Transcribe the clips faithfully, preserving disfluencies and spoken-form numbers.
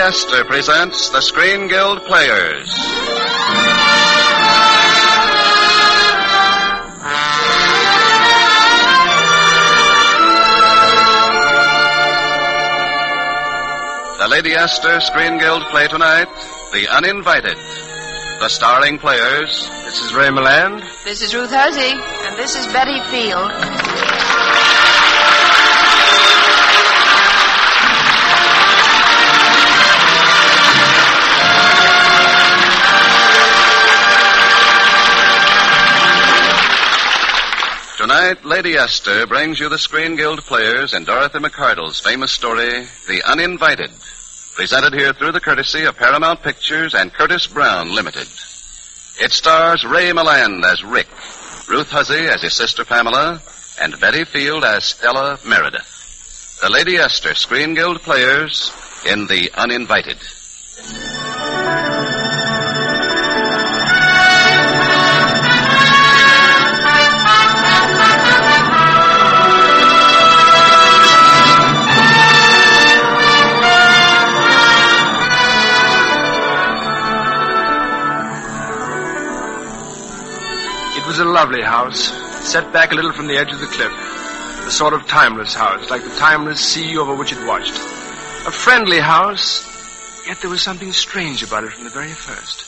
Astor presents the Screen Guild Players. The Lady Astor Screen Guild play tonight, The Uninvited. The starring players. This is Ray Milland. This is Ruth Huzzy. And this is Betty Field. Tonight, Lady Astor brings you the Screen Guild Players in Dorothy McCardle's famous story, The Uninvited. Presented here through the courtesy of Paramount Pictures and Curtis Brown Limited. It stars Ray Milland as Rick, Ruth Huzzy as his sister Pamela, and Betty Field as Stella Meredith. The Lady Astor Screen Guild Players in The Uninvited. It was a lovely house, set back a little from the edge of the cliff. A sort of timeless house, like the timeless sea over which it watched. A friendly house, yet there was something strange about it from the very first.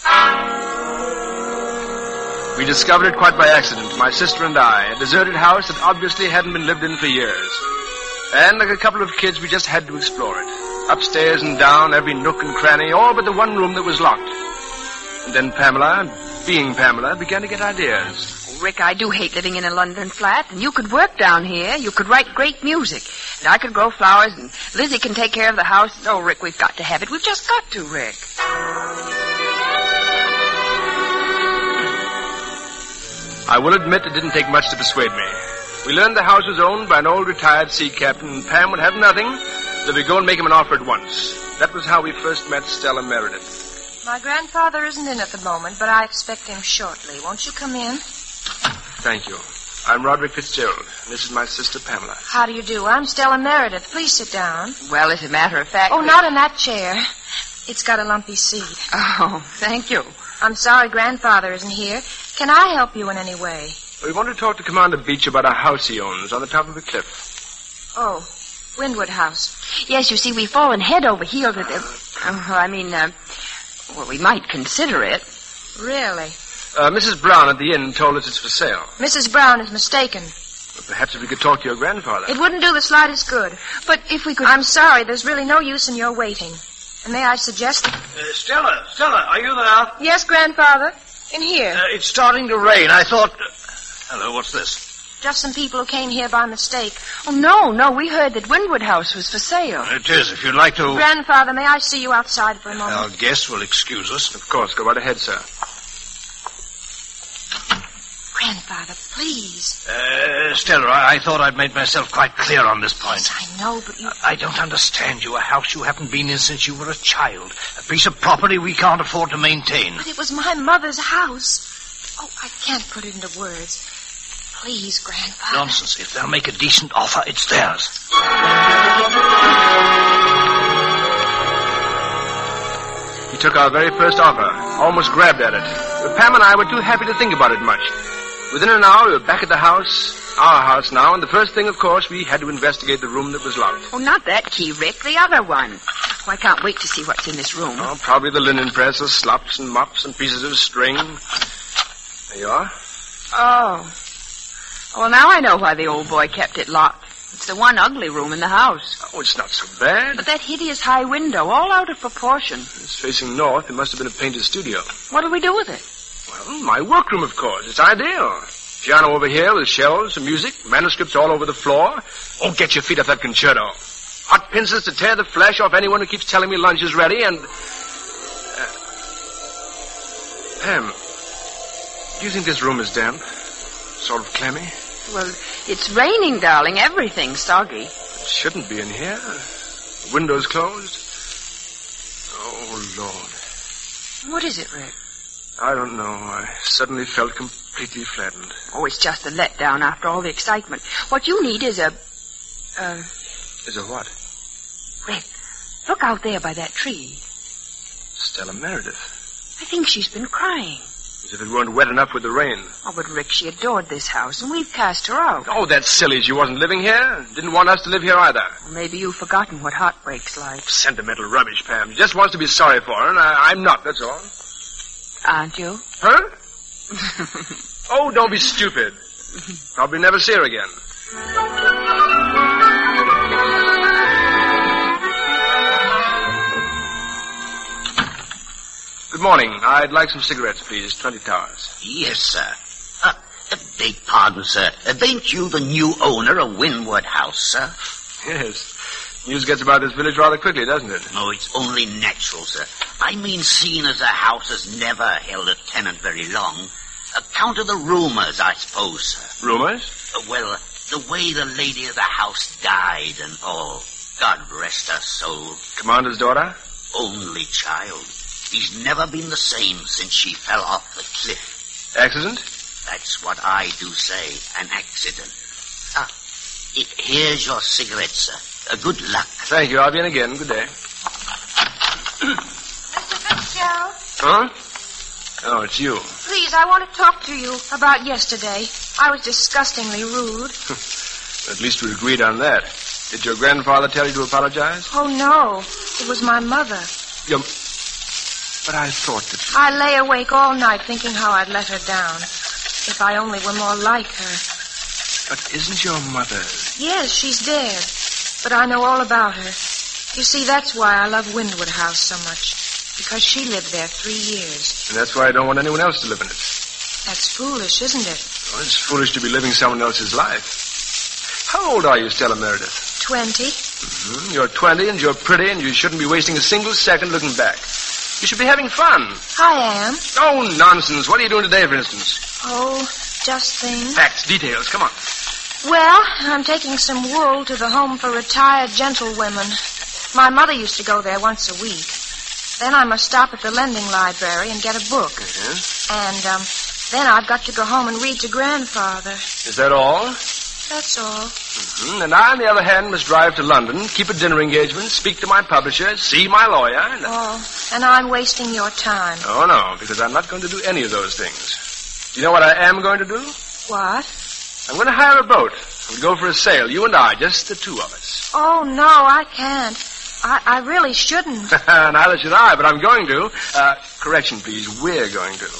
We discovered it quite by accident, my sister and I, a deserted house that obviously hadn't been lived in for years. And like a couple of kids, we just had to explore it. Upstairs and down, every nook and cranny, all but the one room that was locked. And then Pamela, being Pamela, began to get ideas. Oh, Rick, I do hate living in a London flat. And you could work down here. You could write great music. And I could grow flowers, and Lizzie can take care of the house. Oh, Rick, we've got to have it. We've just got to, Rick. I will admit it didn't take much to persuade me. We learned the house was owned by an old retired sea captain, and Pam would have nothing, so we go and make him an offer at once. That was how we first met Stella Meredith. My grandfather isn't in at the moment, but I expect him shortly. Won't you come in? Thank you. I'm Roderick Fitzgerald, and this is my sister Pamela. How do you do? I'm Stella Meredith. Please sit down. Well, as a matter of fact... Oh, we... not in that chair. It's got a lumpy seat. Oh, thank you. I'm sorry grandfather isn't here. Can I help you in any way? We want to talk to Commander Beach about a house he owns on the top of the cliff. Oh, Windward House. Yes, you see, we've fallen head over heels with it. Uh, I mean, uh, well, we might consider it. Really? Uh, Missus Brown at the inn told us it's for sale. Missus Brown is mistaken. Well, perhaps if we could talk to your grandfather. It wouldn't do the slightest good. But if we could... I'm sorry, there's really no use in your waiting. And may I suggest... Uh, Stella, Stella, are you there? Yes, grandfather. In here. Uh, it's starting to rain. I thought... Uh, hello, what's this? Just some people who came here by mistake. Oh, no, no, we heard that Windward House was for sale. It is, if you'd like to... Grandfather, may I see you outside for a moment? Our guest will excuse us. Of course, go right ahead, sir. Grandfather, please. Uh, Stella, I, I thought I'd made myself quite clear on this point. Yes, I know, but you... I don't understand you. A house you haven't been in since you were a child. A piece of property we can't afford to maintain. But it was my mother's house. Oh, I can't put it into words. Please, Grandfather. Nonsense. If they'll make a decent offer, it's theirs. He took our very first offer, almost grabbed at it. But Pam and I were too happy to think about it much. Within an hour, we were back at the house, our house now, and the first thing, of course, we had to investigate the room that was locked. Oh, not that key, Rick, the other one. Oh, I can't wait to see what's in this room. Oh, probably the linen press, of slops and mops and pieces of string. There you are. Oh. Well, now I know why the old boy kept it locked. It's the one ugly room in the house. Oh, it's not so bad. But that hideous high window, all out of proportion. It's facing north. It must have been a painted studio. What'll we do with it? Well, my workroom, of course. It's ideal. Piano over here with shelves, some music, manuscripts all over the floor. Oh, get your feet off that concerto. Hot pincers to tear the flesh off anyone who keeps telling me lunch is ready, and... Uh, Pam, do you think this room is damp? Sort of clammy? Well, it's raining, darling. Everything's soggy. It shouldn't be in here. The window's closed. Oh, Lord. What is it, Rick? I don't know. I suddenly felt completely flattened. Oh, it's just a letdown after all the excitement. What you need is a... Uh... Is a what? Rick, look out there by that tree. Stella Meredith. I think she's been crying. As if it weren't wet enough with the rain. Oh, but Rick, she adored this house, and we've cast her out. Oh, that's silly. She wasn't living here. Didn't want us to live here either. Well, maybe you've forgotten what heartbreak's like. Sentimental rubbish, Pam. She just wants to be sorry for her, and I, I'm not, that's all. Aren't you? Huh? Oh, don't be stupid. Probably never see her again. Good morning. I'd like some cigarettes, please. Twenty towers. Yes, sir. Uh, uh, beg pardon, sir. Uh, ain't you the new owner of Windward House, sir? Yes. News gets about this village rather quickly, doesn't it? No, it's only natural, sir. I mean, seeing as the house has never held a tenant very long. Account of the rumors, I suppose, sir. Rumors? Uh, well, the way the lady of the house died and all. God rest her soul. Commander's daughter? Only child. He's never been the same since she fell off the cliff. Accident? That's what I do say, an accident. Ah, it, here's your cigarette, sir. Uh, good luck. Thank you. I'll be in again. Good day. Mister Fitzgerald? Huh? Oh, it's you. Please, I want to talk to you about yesterday. I was disgustingly rude. At least we agreed on that. Did your grandfather tell you to apologize? Oh, no. It was my mother. Your... But I thought that... I lay awake all night thinking how I'd let her down. If I only were more like her. But isn't your mother... Yes, she's dead. But I know all about her. You see, that's why I love Windward House so much. Because she lived there three years. And that's why I don't want anyone else to live in it. That's foolish, isn't it? Well, it's foolish to be living someone else's life. How old are you, Stella Meredith? Twenty. Mm-hmm. You're twenty and you're pretty and you shouldn't be wasting a single second looking back. You should be having fun. I am. Oh, nonsense. What are you doing today, for instance? Oh, just things. Facts, details. Come on. Well, I'm taking some wool to the home for retired gentlewomen. My mother used to go there once a week. Then I must stop at the lending library and get a book. Yes? And um, then I've got to go home and read to Grandfather. Is that all? That's all. Mm-hmm. And I, on the other hand, must drive to London, keep a dinner engagement, speak to my publisher, see my lawyer. And... Oh, and I'm wasting your time. Oh, no, because I'm not going to do any of those things. You know what I am going to do? What? I'm going to hire a boat and go for a sail, you and I, just the two of us. Oh, no, I can't. I, I really shouldn't. Neither should I, but I'm going to. Uh, correction, please. We're going to.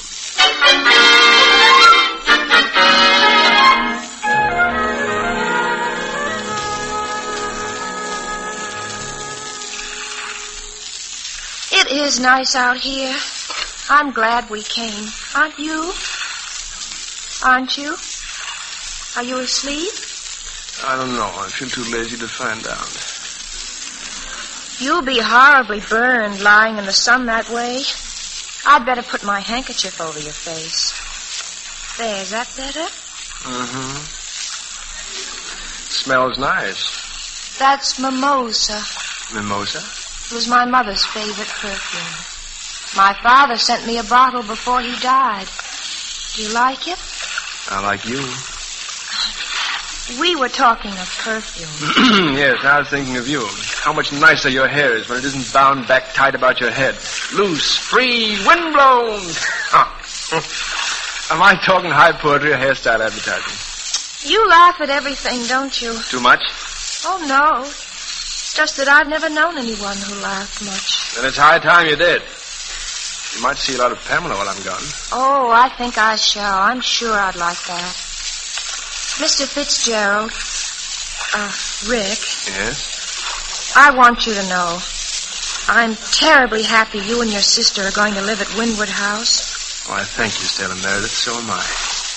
It is nice out here. I'm glad we came. Aren't you? Aren't you? Are you asleep? I don't know. I feel too lazy to find out. You'll be horribly burned lying in the sun that way. I'd better put my handkerchief over your face. There, is that better? Mm-hmm. Smells nice. That's mimosa. Mimosa? It was my mother's favorite perfume. My father sent me a bottle before he died. Do you like it? I like you. We were talking of perfume. Yes, I was thinking of you. How much nicer your hair is when it isn't bound back tight about your head. Loose, free, windblown. Am I talking high poetry or hairstyle advertising? You laugh at everything, don't you? Too much? Oh, no. It's just that I've never known anyone who laughed much. Then it's high time you did. You might see a lot of Pamela while I'm gone. Oh, I think I shall. I'm sure I'd like that. Mister Fitzgerald, uh, Rick. Yes? I want you to know, I'm terribly happy you and your sister are going to live at Windward House. Why, thank you, Stella Meredith. So am I.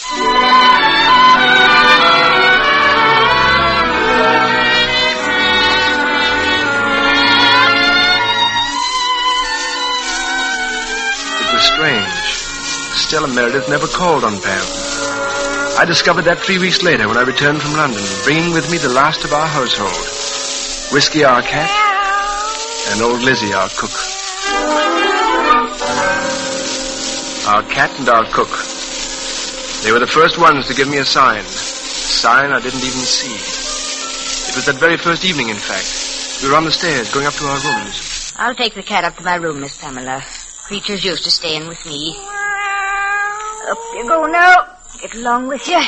It was strange. Stella Meredith never called on Pam. I discovered that three weeks later when I returned from London, bringing with me the last of our household. Whiskey, our cat, and old Lizzie, our cook. Our cat and our cook. They were the first ones to give me a sign. A sign I didn't even see. It was that very first evening, in fact. We were on the stairs, going up to our rooms. I'll take the cat up to my room, Miss Pamela. Creature's used to staying with me. Up you go now. Get along with you.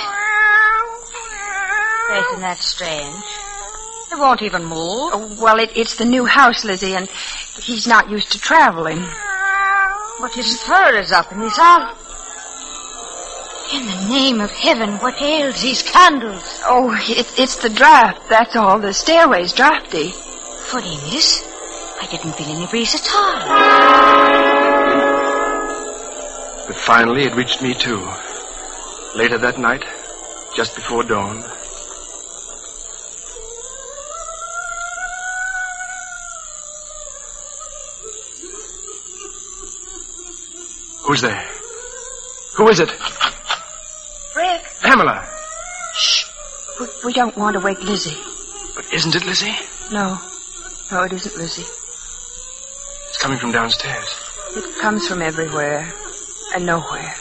Isn't that strange? It won't even move. Oh, well, it, it's the new house, Lizzie, and he's not used to traveling. But his fur is up and he's out. In the name of heaven, what ails these candles? Oh, it, it's the draft, that's all. The stairway's drafty. Funny, miss. I didn't feel any breeze at all. But finally it reached me, too. Later that night, just before dawn. Who's there? Who is it? Rick. Pamela. Shh. We, we don't want to wake Lizzie. But isn't it Lizzie? No. No, it isn't Lizzie. It's coming from downstairs. It comes from everywhere and nowhere.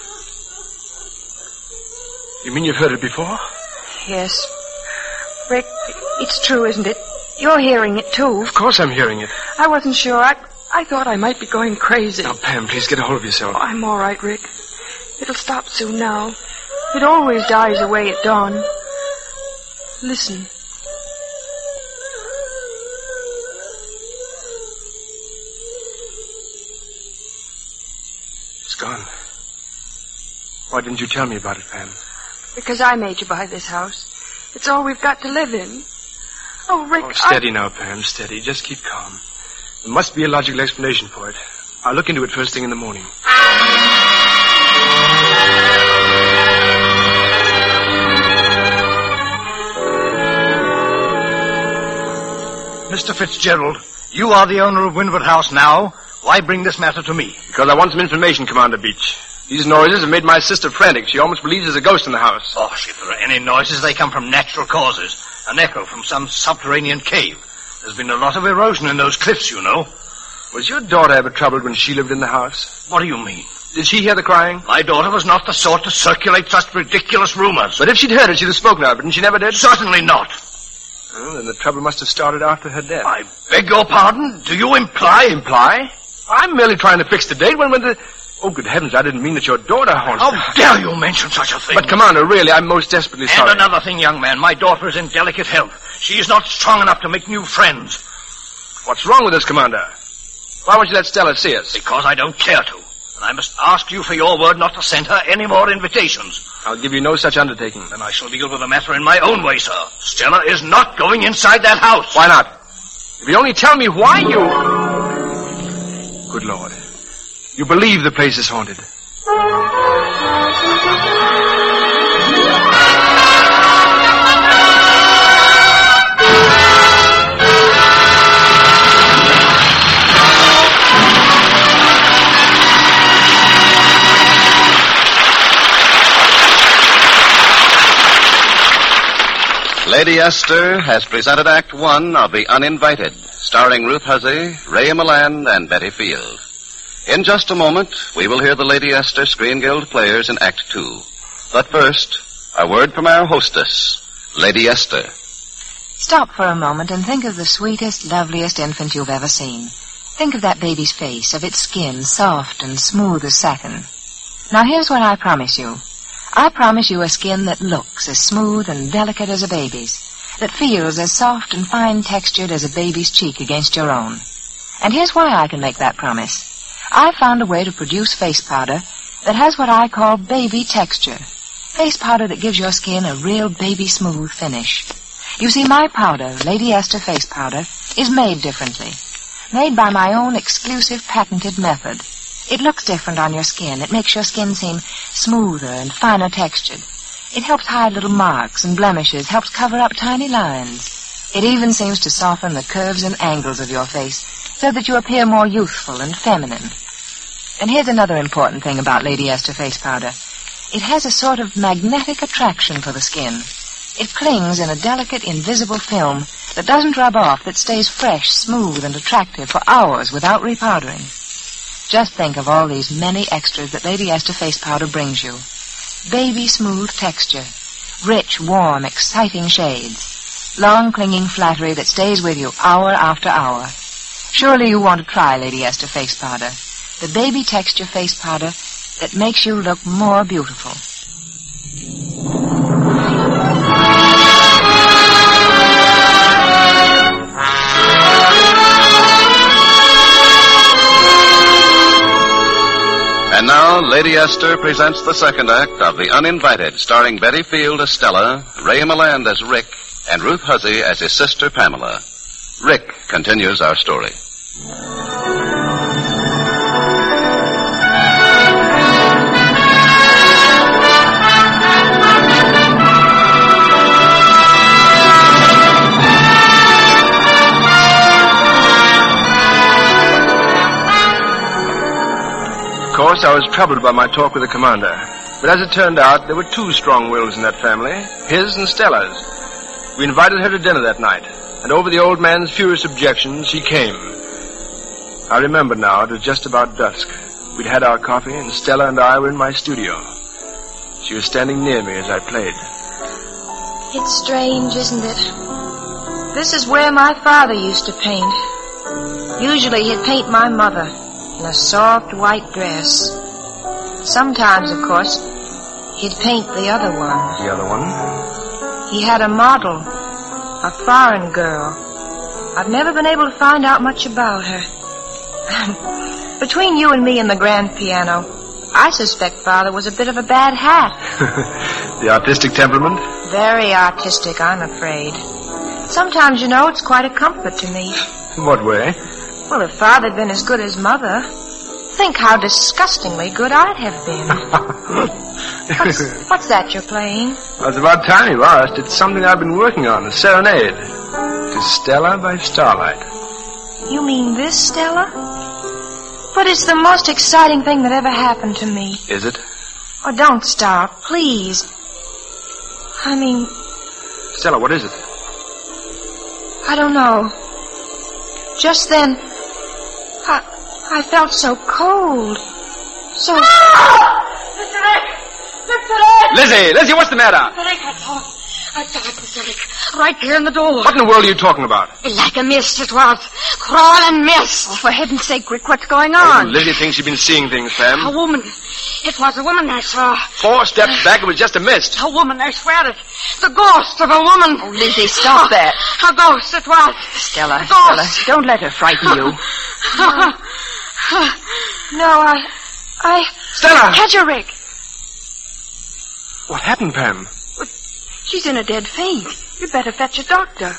You mean you've heard it before? Yes. Rick, it's true, isn't it? You're hearing it, too. Of course I'm hearing it. I wasn't sure. I, I thought I might be going crazy. Now, Pam, please get a hold of yourself. Oh, I'm all right, Rick. It'll stop soon now. It always dies away at dawn. Listen. It's gone. Why didn't you tell me about it, Pam? Because I made you buy this house. It's all we've got to live in. Oh, Rick, Oh, steady I... now, Pam, steady. Just keep calm. There must be a logical explanation for it. I'll look into it first thing in the morning. Mister Fitzgerald, you are the owner of Windward House now. Why bring this matter to me? Because I want some information, Commander Beach. These noises have made my sister frantic. She almost believes there's a ghost in the house. Oh, if there are any noises, they come from natural causes. An echo from some subterranean cave. There's been a lot of erosion in those cliffs, you know. Was your daughter ever troubled when she lived in the house? What do you mean? Did she hear the crying? My daughter was not the sort to circulate such ridiculous rumors. But if she'd heard it, she'd have spoken of it, and she never did? Certainly not. Well, then the trouble must have started after her death. I beg your pardon? Do you imply... Imply? I'm merely trying to fix the date when, when the... Oh, good heavens, I didn't mean that your daughter haunts... How dare you mention such a thing? But, Commander, really, I'm most desperately and sorry. And another thing, young man. My daughter is in delicate health. She is not strong enough to make new friends. What's wrong with us, Commander? Why won't you let Stella see us? Because I don't care to. And I must ask you for your word not to send her any more invitations. I'll give you no such undertaking. Then I shall deal with the matter in my own way, sir. Stella is not going inside that house. Why not? If you only tell me why you... Good Lord. You believe the place is haunted. Lady Esther has presented Act One of The Uninvited, starring Ruth Huzzy, Ray Milland, and Betty Field. In just a moment, we will hear the Lady Esther Screen Guild players in Act Two. But first, a word from our hostess, Lady Esther. Stop for a moment and think of the sweetest, loveliest infant you've ever seen. Think of that baby's face, of its skin, soft and smooth as satin. Now here's what I promise you. I promise you a skin that looks as smooth and delicate as a baby's, that feels as soft and fine-textured as a baby's cheek against your own. And here's why I can make that promise. I've found a way to produce face powder that has what I call baby texture. Face powder that gives your skin a real baby-smooth finish. You see, my powder, Lady Esther Face Powder, is made differently. Made by my own exclusive patented method. It looks different on your skin. It makes your skin seem smoother and finer textured. It helps hide little marks and blemishes, helps cover up tiny lines. It even seems to soften the curves and angles of your face so that you appear more youthful and feminine. And here's another important thing about Lady Esther Face Powder. It has a sort of magnetic attraction for the skin. It clings in a delicate, invisible film that doesn't rub off, that stays fresh, smooth, and attractive for hours without repowdering. Just think of all these many extras that Lady Esther Face Powder brings you. Baby smooth texture, rich, warm, exciting shades, long clinging flattery that stays with you hour after hour, Surely you want to try Lady Esther face powder. The baby texture face powder that makes you look more beautiful. And now, Lady Esther presents the second act of The Uninvited, starring Betty Field as Stella, Ray Milland as Rick, and Ruth Huzzy as his sister Pamela. Rick continues our story. Of course, I was troubled by my talk with the commander. But as it turned out, there were two strong wills in that family, his and Stella's. We invited her to dinner that night, and over the old man's furious objections, she came. I remember now, it was just about dusk. We'd had our coffee, and Stella and I were in my studio. She was standing near me as I played. It's strange, isn't it? This is where my father used to paint. Usually he'd paint my mother in a soft white dress. Sometimes, of course, he'd paint the other one. The other one? He had a model, a foreign girl. I've never been able to find out much about her. Between you and me and the grand piano, I suspect Father was a bit of a bad hat. The artistic temperament? Very artistic, I'm afraid. Sometimes, you know, it's quite a comfort to me. In what way? Well, if Father had been as good as Mother, think how disgustingly good I'd have been. what's, what's that you're playing? Well, it's about time you asked. It's something I've been working on, a serenade. To Stella by Starlight. You mean this, Stella? But it's the most exciting thing that ever happened to me. Is it? Oh, don't stop, please. I mean... Stella, what is it? I don't know. Just then, I, I felt so cold. So... Ah! Mister Rick! Mister Rick! Lizzie! Lizzie, what's the matter? Mister Rick, I thought... I saw it, Mister Rick. Right there in the door. What in the world are you talking about? Like a mist it was. Crawling mist. Oh, for heaven's sake, Rick, what's going on? Oh, Lizzie thinks you've been seeing things, Pam. A woman. It was a woman I saw. Four steps back, it was just a mist. A woman, I swear it. The ghost of a woman. Oh, Lizzie, stop that. A ghost it was. Stella, a ghost. Stella, don't let her frighten you. No, I... I... Stella! Catch her, Rick. What happened, Pam? She's in a dead faint. You'd better fetch a doctor.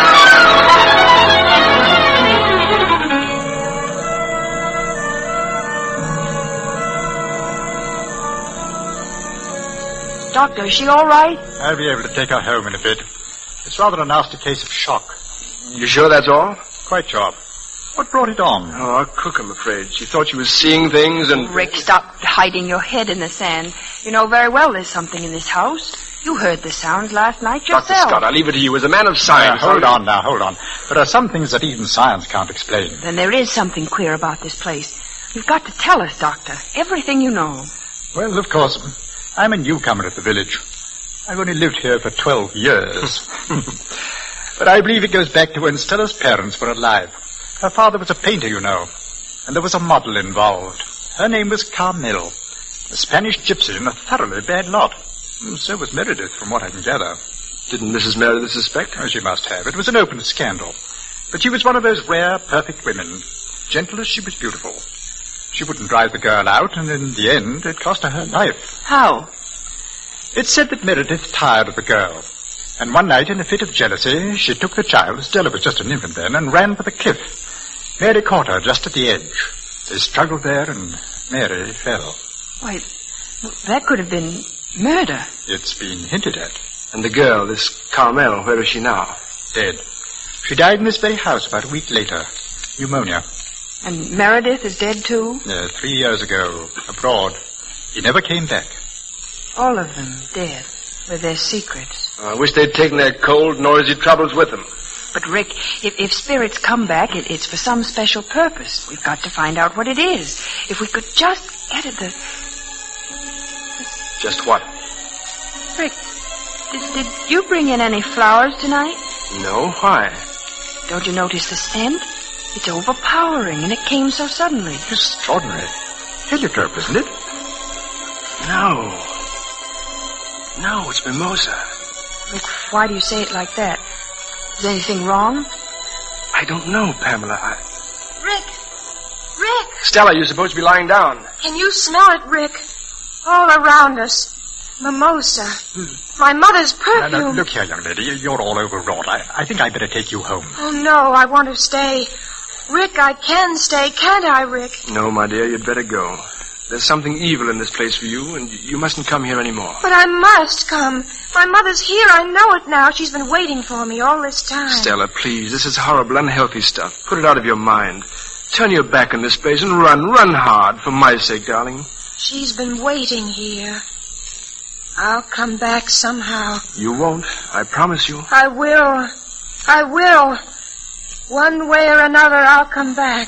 Doctor, is she all right? I'll be able to take her home in a bit. It's rather a nasty case of shock. You sure that's all? Quite sure. What brought it on? Oh, our cook, I'm afraid. She thought she was seeing things and... Rick, stop hiding your head in the sand. You know very well there's something in this house. You heard the sounds last night yourself. Doctor Scott, I'll leave it to you as a man of science. Now, hold on now, hold on. There are some things that even science can't explain. Then there is something queer about this place. You've got to tell us, Doctor. Everything you know. Well, of course, I'm a newcomer at the village. I've only lived here for twelve years. But I believe it goes back to when Stella's parents were alive. Her father was a painter, you know. And there was a model involved. Her name was Carmel. A Spanish gypsy and a thoroughly bad lot. So was Meredith, from what I can gather. Didn't Missus Meredith suspect? Oh, she must have. It was an open scandal. But she was one of those rare, perfect women. Gentle as she was beautiful. She wouldn't drive the girl out, and in the end, it cost her her life. How? It's said that Meredith tired of the girl. And one night, in a fit of jealousy, she took the child, Stella was just an infant then, and ran for the cliff. Mary caught her just at the edge. They struggled there, and Mary fell. Why, that could have been murder. It's been hinted at. And the girl, this Carmel, where is she now? Dead. She died in this very house about a week later. Pneumonia. And Meredith is dead, too? Uh, three years ago, abroad. He never came back. All of them dead, with their secrets. I wish they'd taken their cold, noisy troubles with them. But, Rick, if, if spirits come back, it, it's for some special purpose. We've got to find out what it is. If we could just get at the... Just what? Rick, did, did you bring in any flowers tonight? No, why? Don't you notice the scent? It's overpowering, and it came so suddenly. Extraordinary. Heliotrope, isn't it? No. No, it's mimosa. Rick, why do you say it like that? Is anything wrong? I don't know, Pamela. I... Rick! Rick! Stella, you're supposed to be lying down. Can you smell it, Rick? All around us. Mimosa. Hmm. My mother's perfume. Now, now, look here, young lady. You're all overwrought. I, I think I'd better take you home. Oh, no, I want to stay. Rick, I can stay, can't I, Rick? No, my dear, you'd better go. There's something evil in this place for you, and you mustn't come here anymore. But I must come. My mother's here. I know it now. She's been waiting for me all this time. Stella, please. This is horrible, unhealthy stuff. Put it out of your mind. Turn your back on this place and run. Run hard, for my sake, darling. She's been waiting here. I'll come back somehow. You won't. I promise you. I will. I will. One way or another, I'll come back.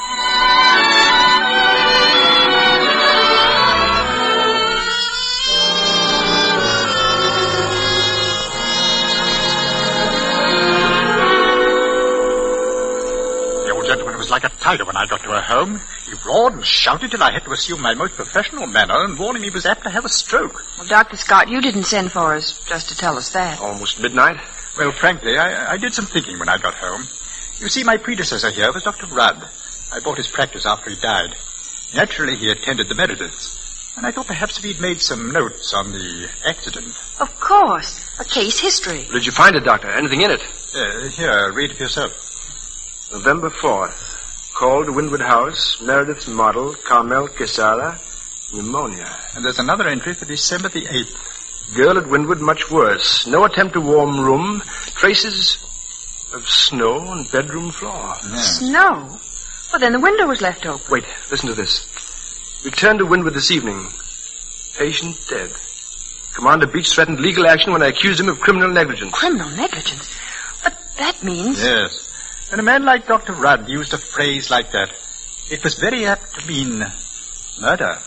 Was like a tiger when I got to her home. He roared and shouted till I had to assume my most professional manner and warn him he was apt to have a stroke. Well, Doctor Scott, you didn't send for us just to tell us that. Almost midnight? Well, frankly, I, I did some thinking when I got home. You see, my predecessor here was Doctor Rudd. I bought his practice after he died. Naturally, he attended the Merediths, and I thought perhaps if he'd made some notes on the accident. Of course. A case history. Where did you find it, Doctor? Anything in it? Uh, here, read it yourself. November fourth. Called Windward House, Meredith's model, Carmel Quesada, pneumonia. And there's another entry for December the eighth. Girl at Windward much worse. No attempt to warm room. Traces of snow on bedroom floor. Yeah. Snow? Well, then the window was left open. Wait, listen to this. Returned to Windward this evening. Patient dead. Commander Beach threatened legal action when I accused him of criminal negligence. Criminal negligence? But that means... Yes. When a man like Doctor Rudd used a phrase like that, it was very apt to mean murder.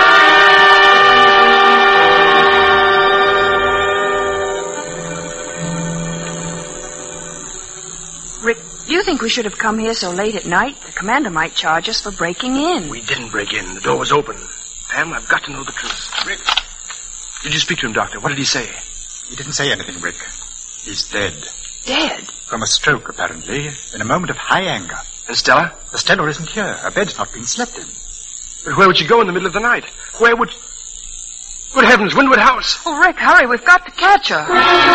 Rick, do you think we should have come here so late at night? The commander might charge us for breaking in. We didn't break in. The door was open. Pam, I've got to know the truth. Rick. Did you speak to him, Doctor? What did he say? He didn't say anything, Rick. He's dead. Dead? From a stroke, apparently, in a moment of high anger. And Stella? Stella isn't here. Her bed's not been slept in. But where would she go in the middle of the night? Where would... Good heavens, Windward House! Oh, Rick, hurry. We've got to catch her.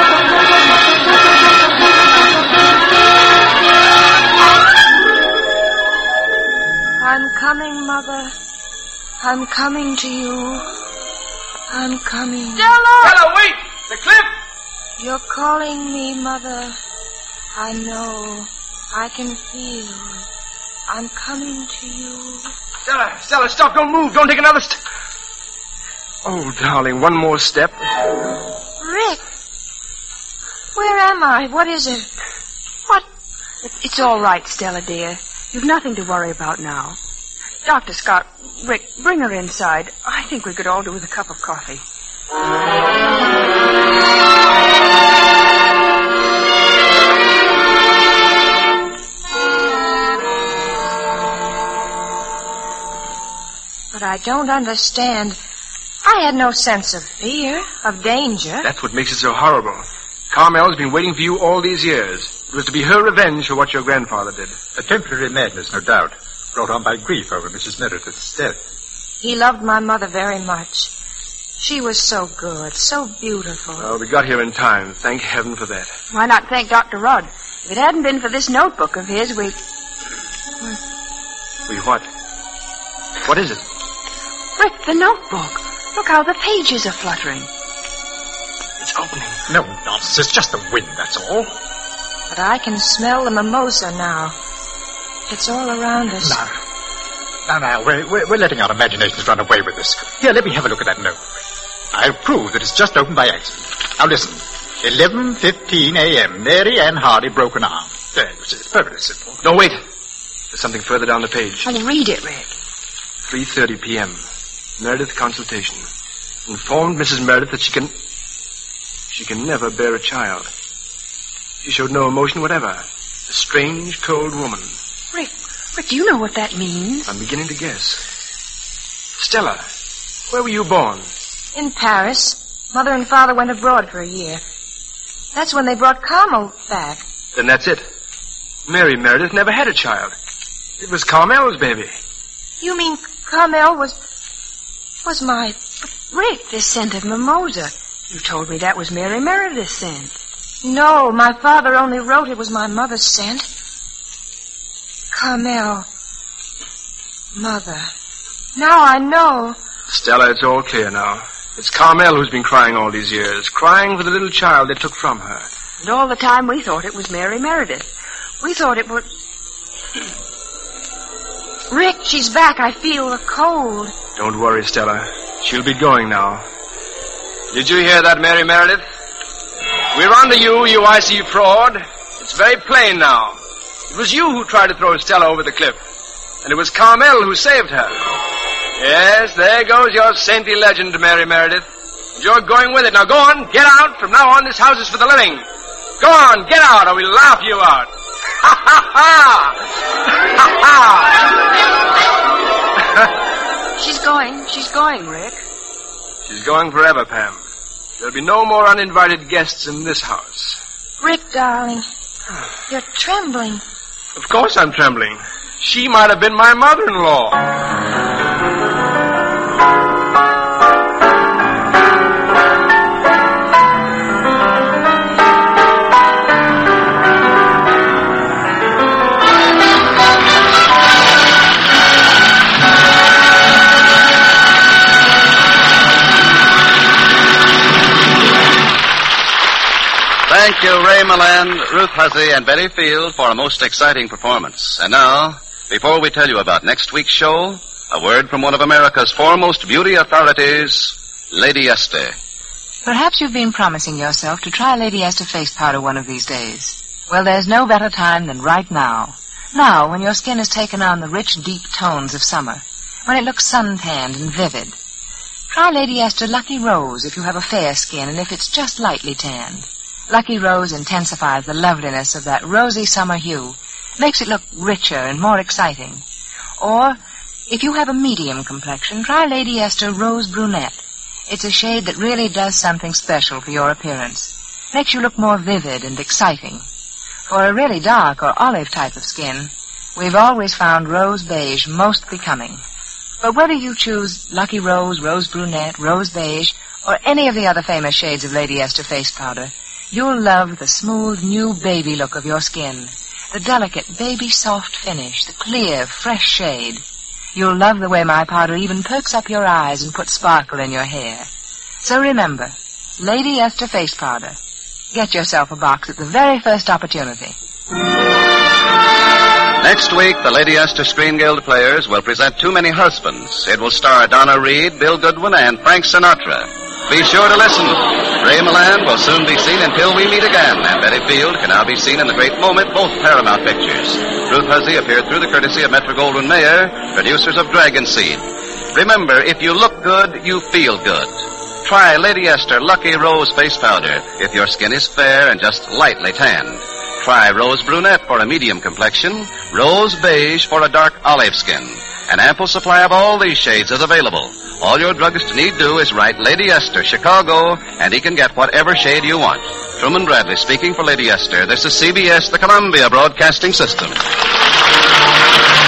I'm coming, Mother. I'm coming to you. I'm coming. Stella! Stella, wait! The cliff! You're calling me, Mother. I know. I can feel. I'm coming to you. Stella, Stella, stop. Don't move. Don't take another step. Oh, darling, one more step. Rick. Where am I? What is it? What? It's all right, Stella, dear. You've nothing to worry about now. Doctor Scott, Rick, bring her inside. I think we could all do with a cup of coffee. But I don't understand. I had no sense of fear, of danger. That's what makes it so horrible. Carmel's been waiting for you all these years. It was to be her revenge for what your grandfather did. A temporary madness, no doubt, brought on by grief over Missus Meredith's death. He loved my mother very much. She was so good, so beautiful. Well, we got here in time. Thank heaven for that. Why not thank Doctor Rudd? If it hadn't been for this notebook of his, we... We what? What is it? Rick, the notebook. Look how the pages are fluttering. It's opening. No nonsense. It's just the wind, that's all. But I can smell the mimosa now. It's all around us. Now, now, now, we're, we're, we're letting our imaginations run away with us. Here, let me have a look at that note. I've proved that it's just opened by accident. Now listen. eleven fifteen a.m. Mary Ann Hardy, broken arm. There, you see, it's perfectly simple. No, wait. There's something further down the page. Oh, read it, Rick. three thirty p.m. Meredith consultation. Informed Missus Meredith that she can... She can never bear a child. She showed no emotion whatever. A strange, cold woman. Rick, Rick, do you know what that means? I'm beginning to guess. Stella, where were you born? In Paris. Mother and Father went abroad for a year. That's when they brought Carmel back. Then that's it. Mary Meredith never had a child. It was Carmel's baby. You mean Carmel was... was my... Rick, this scent of mimosa. You told me that was Mary Meredith's scent. No, my father only wrote it was my mother's scent. Carmel. Mother. Now I know. Stella, it's all clear now. It's Carmel who's been crying all these years, crying for the little child they took from her. And all the time we thought it was Mary Meredith. We thought it was... Rick, she's back. I feel the cold. Don't worry, Stella. She'll be going now. Did you hear that, Mary Meredith? We're on to you, you icy fraud. It's very plain now. It was you who tried to throw Stella over the cliff. And it was Carmel who saved her. Yes, there goes your saintly legend, Mary Meredith. And you're going with it. Now go on, get out. From now on, this house is for the living. Go on, get out, or we'll laugh you out. Ha ha ha! Ha ha! She's going. She's going, Rick. She's going forever, Pam. There'll be no more uninvited guests in this house. Rick, darling, you're trembling. Of course I'm trembling. She might have been my mother-in-law. Thank you, Ray Milland, Ruth Hussey, and Betty Field for a most exciting performance. And now, before we tell you about next week's show, a word from one of America's foremost beauty authorities, Lady Esther. Perhaps you've been promising yourself to try Lady Esther face powder one of these days. Well, there's no better time than right now. Now, when your skin has taken on the rich, deep tones of summer, when it looks sun-tanned and vivid. Try Lady Esther Lucky Rose if you have a fair skin and if it's just lightly tanned. Lucky Rose intensifies the loveliness of that rosy summer hue, makes it look richer and more exciting. Or, if you have a medium complexion, try Lady Esther Rose Brunette. It's a shade that really does something special for your appearance. Makes you look more vivid and exciting. For a really dark or olive type of skin, we've always found Rose Beige most becoming. But whether you choose Lucky Rose, Rose Brunette, Rose Beige, or any of the other famous shades of Lady Esther face powder, you'll love the smooth, new baby look of your skin, the delicate, baby-soft finish, the clear, fresh shade. You'll love the way my powder even perks up your eyes and puts sparkle in your hair. So remember, Lady Esther face powder. Get yourself a box at the very first opportunity. Next week, the Lady Esther Screen Guild players will present Too Many Husbands. It will star Donna Reed, Bill Goodwin, and Frank Sinatra. Be sure to listen. Ray Milland will soon be seen Until We Meet Again, and Betty Field can now be seen in The Great Moment, both Paramount Pictures. Ruth Hussey appeared through the courtesy of Metro-Goldwyn-Mayer, producers of Dragon Seed. Remember, if you look good, you feel good. Try Lady Esther Lucky Rose Face Powder if your skin is fair and just lightly tanned. Try Rose Brunette for a medium complexion, Rose Beige for a dark olive skin. An ample supply of all these shades is available. All your druggist need do is write Lady Esther, Chicago, and he can get whatever shade you want. Truman Bradley speaking for Lady Esther. This is C B S, the Columbia Broadcasting System.